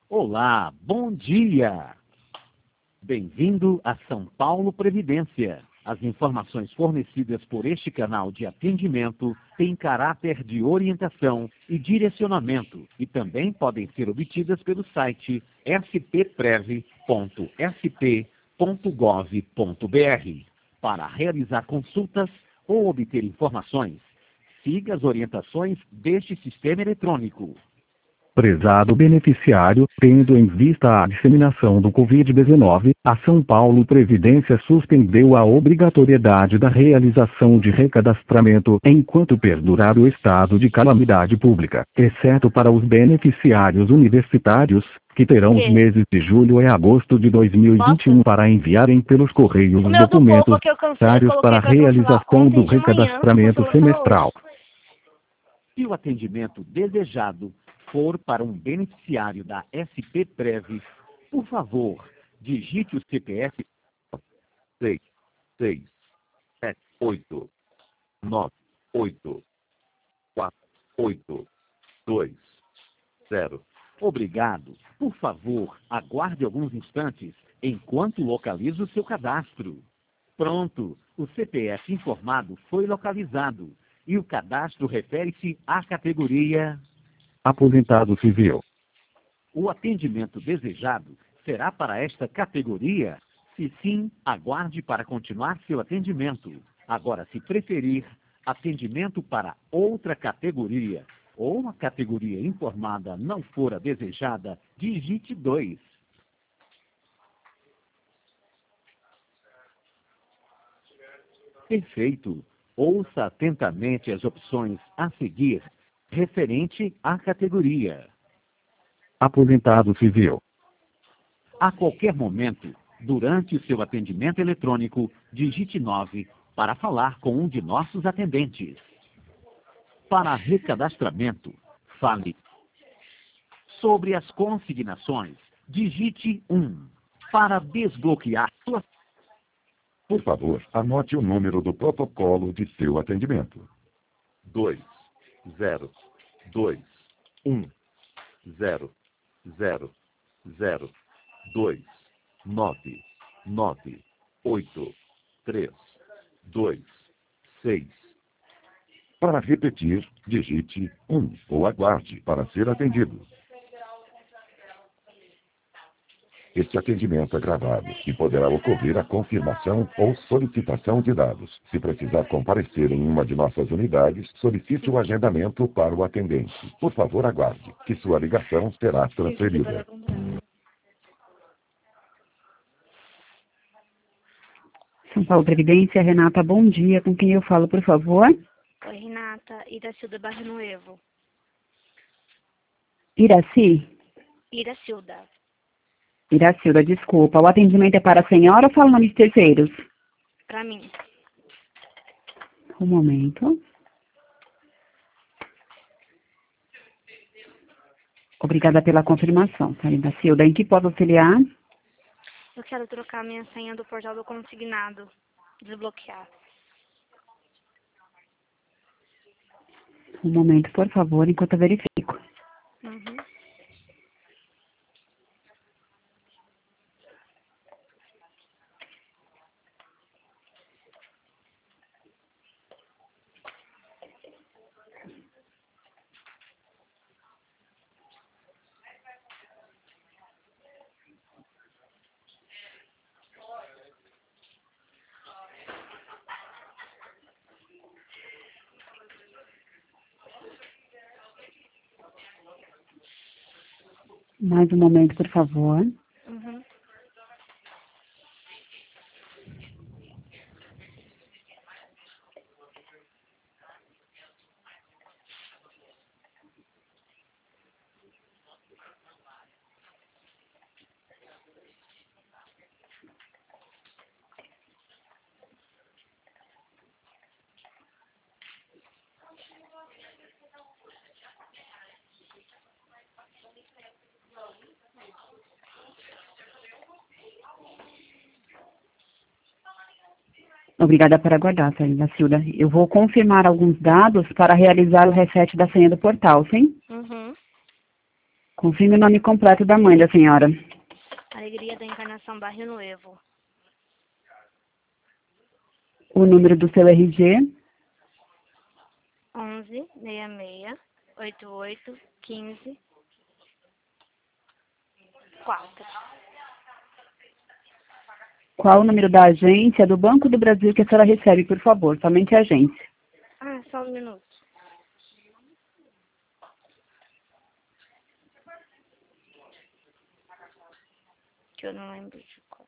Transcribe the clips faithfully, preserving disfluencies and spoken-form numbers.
Olá, bom dia! Bem-vindo a São Paulo Previdência. As informações fornecidas por este canal de atendimento têm caráter de orientação e direcionamento e também podem ser obtidas pelo site s p prev ponto s p ponto gov ponto b r. Para realizar consultas ou obter informações, siga as orientações deste sistema eletrônico. Prezado beneficiário, tendo em vista a disseminação do covid dezenove, a São Paulo Previdência suspendeu a obrigatoriedade da realização de recadastramento enquanto perdurar o estado de calamidade pública, exceto para os beneficiários universitários, que terão os meses de julho e agosto de dois mil e vinte e um para enviarem pelos correios os documentos necessários para a realização do recadastramento semestral. Se o atendimento desejado for para um beneficiário da S P Prev, por favor, digite o C P F seis, seis, sete, oito, nove, oito, quatro, oito, dois, zero. Obrigado. Por favor, aguarde alguns instantes enquanto localizo o seu cadastro. Pronto, o C P F informado foi localizado e o cadastro refere-se à categoria Aposentado civil. O atendimento desejado será para esta categoria? Se sim, aguarde para continuar seu atendimento. Agora, se preferir, atendimento para outra categoria ou a categoria informada não for a desejada, digite dois. Perfeito. Ouça atentamente as opções a seguir referente à categoria. Aposentado civil. A qualquer momento, durante o seu atendimento eletrônico, digite nove para falar com um de nossos atendentes. Para recadastramento, fale. Sobre as consignações, digite um. Para desbloquear sua... Por favor, anote o número do protocolo de seu atendimento. dois, zero, dois, um, zero, zero, zero, dois, nove, nove, oito, três, dois, seis. Para repetir, digite um ou aguarde para ser atendido. Este atendimento é gravado e poderá ocorrer a confirmação ou solicitação de dados. Se precisar comparecer em uma de nossas unidades, solicite o agendamento para o atendente. Por favor, aguarde, que sua ligação será transferida. São Paulo Previdência, Renata, bom dia. Com quem eu falo, por favor? Oi, Renata. Iracilda Barra Nuevo. Iraci? Iracilda. Iracilda, desculpa. O atendimento é para a senhora ou fala nome de terceiros? Para mim. Um momento. Obrigada pela confirmação, tá, Iracilda. Em que posso auxiliar? Eu quero trocar minha senha do portal do consignado. Desbloquear. Um momento, por favor, enquanto eu verifico. Uhum. Mais um momento, por favor. Uhum. Obrigada por aguardar, Iracilda. Eu vou confirmar alguns dados para realizar o reset da senha do portal, sim? Uhum. Confirme o nome completo da mãe da senhora. Alegria da Encarnação Barrio Nuevo. O número do seu R G. onze, sessenta e seis, oitenta e oito, quinze, quatro. Qual o número da agência do Banco do Brasil que a senhora recebe, por favor? Somente a agência. Ah, só um minuto. Que eu não lembro de qual.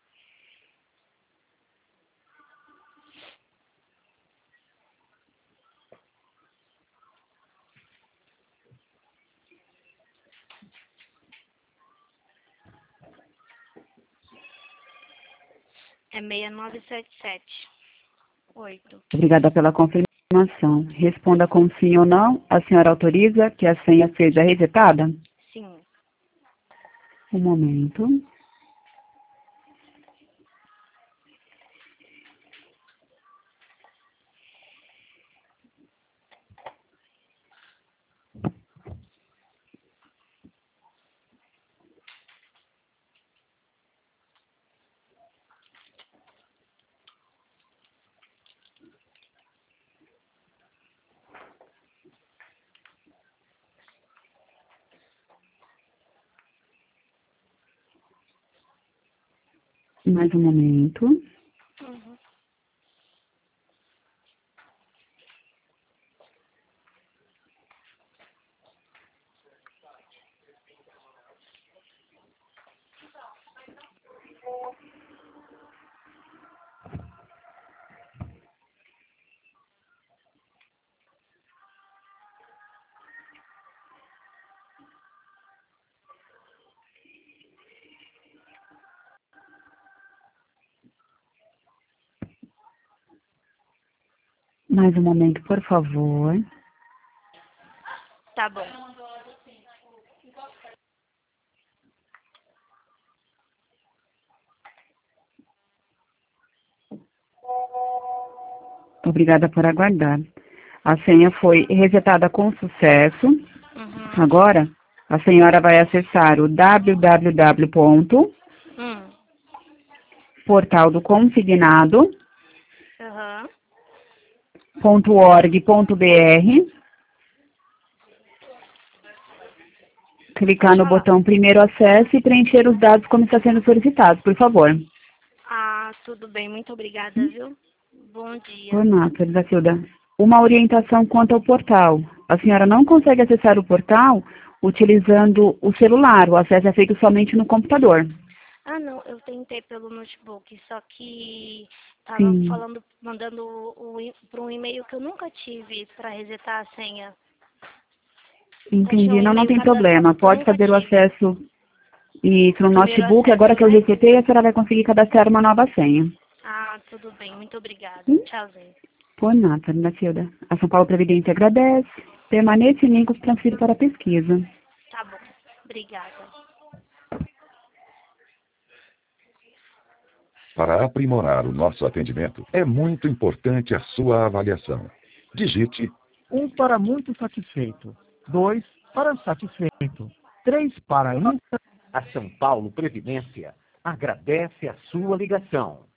É seis nove sete sete oito. Obrigada pela confirmação. Responda com sim ou não. A senhora autoriza que a senha seja resetada? Sim. Um momento. Mais um momento. Uhum. Mais um momento, por favor. Tá bom. Obrigada por aguardar. A senha foi resetada com sucesso. Uhum. Agora, a senhora vai acessar o w w w ponto Hum. portal do consignado Aham. ponto org ponto b r, clicar no botão primeiro acesso e preencher os dados como está sendo solicitado, por favor. Ah, tudo bem. Muito obrigada, viu? Bom dia. Por nada, da Silda. Uma orientação quanto ao portal. A senhora não consegue acessar o portal utilizando o celular. O acesso é feito somente no computador. Ah, não. Eu tentei pelo notebook, só que tava Sim. falando, mandando para um e-mail que eu nunca tive para resetar a senha. Entendi. Não, não tem e-mail problema. cadastrado que eu Pode nunca fazer o tive. acesso isso no Primeiro notebook. acesso, Agora que eu né? resetei, a senhora vai conseguir cadastrar uma nova senha. Ah, tudo bem. Muito obrigada. Hum? Tchauzinho. Por nada, da Silda. A São Paulo Previdência agradece. Permaneça em link transferido para a pesquisa. Tá bom. Obrigada. Para aprimorar o nosso atendimento, é muito importante a sua avaliação. Digite Um para muito satisfeito. Dois para satisfeito. Três para insatisfeito. A São Paulo Previdência agradece a sua ligação.